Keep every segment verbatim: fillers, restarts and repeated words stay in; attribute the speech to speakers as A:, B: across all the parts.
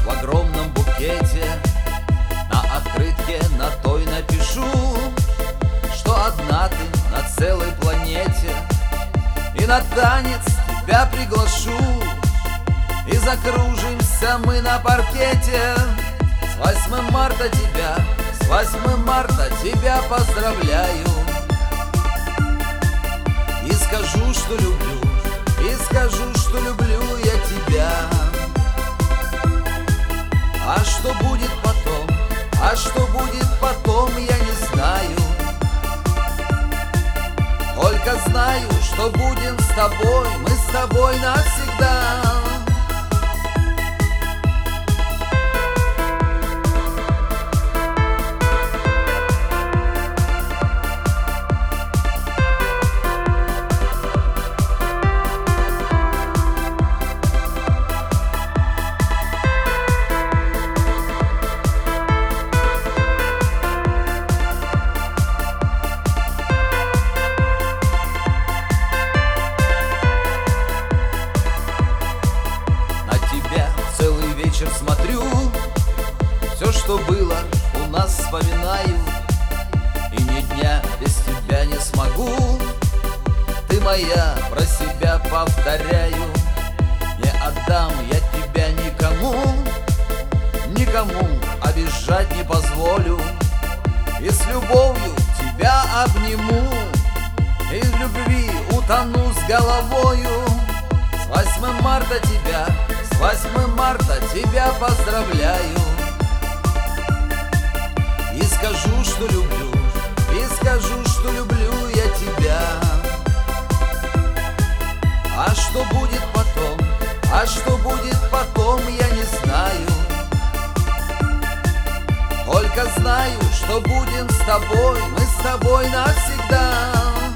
A: в огромном букете. На открытке на той напишу, что одна ты на целой планете. И на танец тебя приглашу, и закружимся мы на паркете. С восьмым марта тебя, с восьмым марта тебя поздравляю. И скажу, что люблю, и скажу, что люблю я тебя. А что будет потом, а что будет потом, я не знаю. Только знаю, что будем с тобой, мы с тобой навсегда. Смотрю, все, что было, у нас вспоминаю. И ни дня без тебя не смогу. Ты моя, про себя повторяю. Не отдам я тебя никому, никому обижать не позволю. И с любовью тебя обниму, и в любви утону с головою. С восьмым марта тебя, с восьмым марта тебя поздравляю. И скажу, что люблю, и скажу, что люблю я тебя. А что будет потом, а что будет потом, я не знаю. Только знаю, что будем с тобой, мы с тобой навсегда.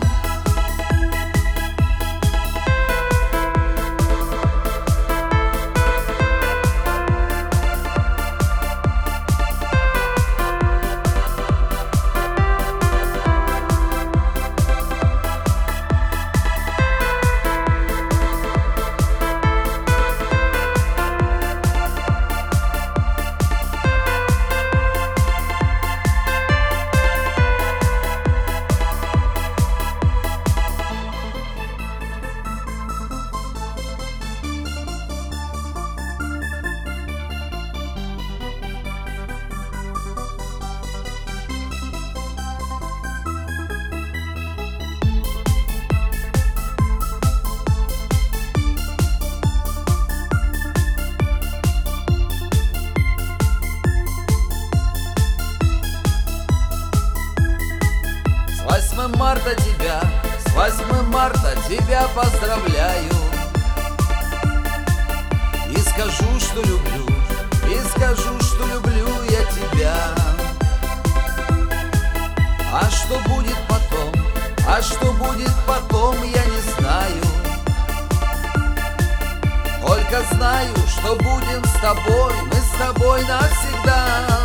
A: С восьмым марта тебя, с восьмым марта тебя поздравляю. И скажу, что люблю, и скажу, что люблю я тебя. А что будет потом, а что будет потом, я не знаю. Только знаю, что будем с тобой, мы с тобой навсегда.